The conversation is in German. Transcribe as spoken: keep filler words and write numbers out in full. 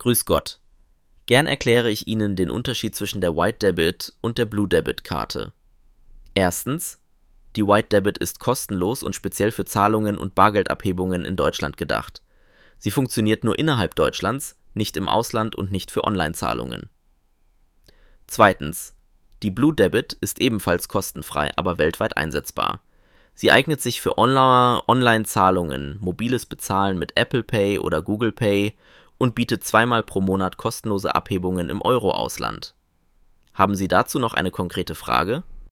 Grüß Gott. Gern erkläre ich Ihnen den Unterschied zwischen der White Debit und der Blue Debit Karte. Erstens: Die White Debit ist kostenlos und speziell für Zahlungen und Bargeldabhebungen in Deutschland gedacht. Sie funktioniert nur innerhalb Deutschlands, nicht im Ausland und nicht für Online-Zahlungen. Zweitens: Die Blue Debit ist ebenfalls kostenfrei, aber weltweit einsetzbar. Sie eignet sich für Onla- Online-Zahlungen, mobiles Bezahlen mit Apple Pay oder Google Pay und bietet zweimal pro Monat kostenlose Abhebungen im Euro-Ausland. Haben Sie dazu noch eine konkrete Frage?